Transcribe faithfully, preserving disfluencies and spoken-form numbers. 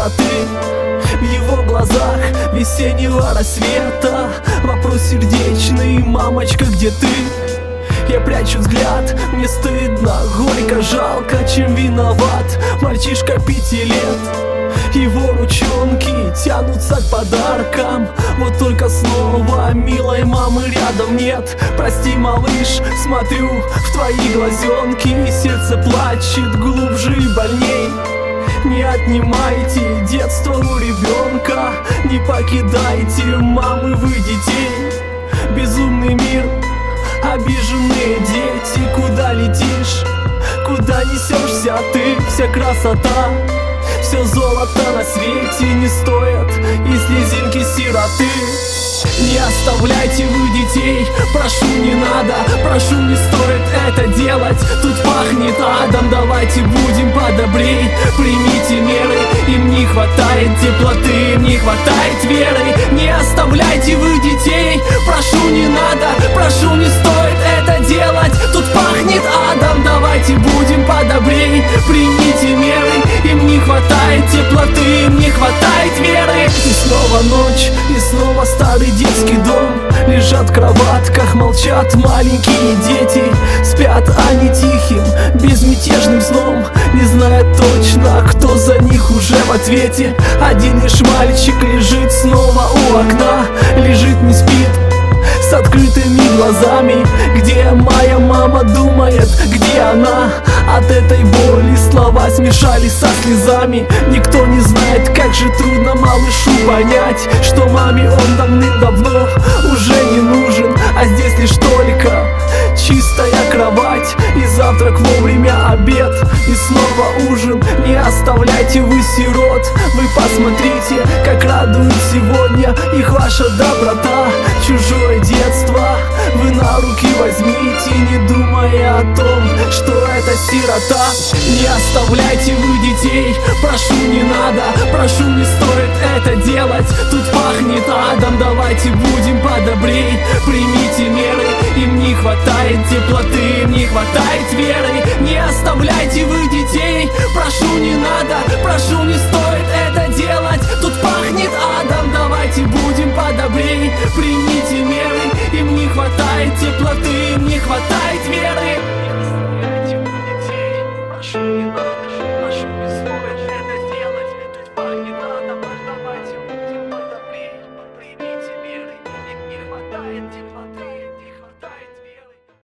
сироты. В его глазах весеннего рассвета вопрос сердечный: мамочка, где ты? Я прячу взгляд, мне стыдно, горько, жалко, чем виноват мальчишка пяти лет. Его ручонки тянутся к подаркам, вот только снова милой мамы рядом нет. Прости, малыш, смотрю в твои глазенки, и сердце плачет глубже и больней. Не отнимайте детство у ребенка, не покидайте мамы вы детей. Безумный мир, обиженные дети, куда летишь, куда несешься ты? Вся красота, все золото на свете не стоит и слезинки сироты. Не оставляйте вы детей, прошу, не надо, прошу, не стоит это делать. Тут пахнет адом, давайте будем подобрей. Примите меры, им не хватает теплоты, им не хватает веры. Не оставляйте вы детей, прошу, не надо, прошу, не стоит это делать. Тут пахнет адом, давайте будем подобрей. Примите меры, им не хватает теплоты, им не хватает веры. И снова ночь, и снова старый детский дом. Лежат в кроватках, молчат маленькие дети. Спят они тихим, безмятежным сном, не зная точно, кто за них уже в ответе. Один лишь мальчик лежит снова у окна, лежит, не спит, с открытыми глазами. Где моя мама, думает, где она? От этой боли слова смешались со слезами. Никто не знает, как же трудно малышу понять, что маме он давным-давно уже не нужен. А здесь лишь только чистая кровать и завтрак вовремя, обед и снова ужин. Не оставляйте вы сирот, вы посмотрите, как радует сегодня их ваша доброта. Чужое детство вы на руки возьмите, не думая о том, что это сирота. Не оставляйте вы детей, прошу, не надо, прошу, не стоит это делать. Тут пахнет адом, давайте будем подобрей. Примите меры, им не хватает теплоты, им не хватает веры. Не оставляйте вы детей, прошу, не надо, прошу, не стоит это делать. Тут пахнет адом, давайте будем подобрей. Примите меры, им не хватает теплоты, им не хватает веры.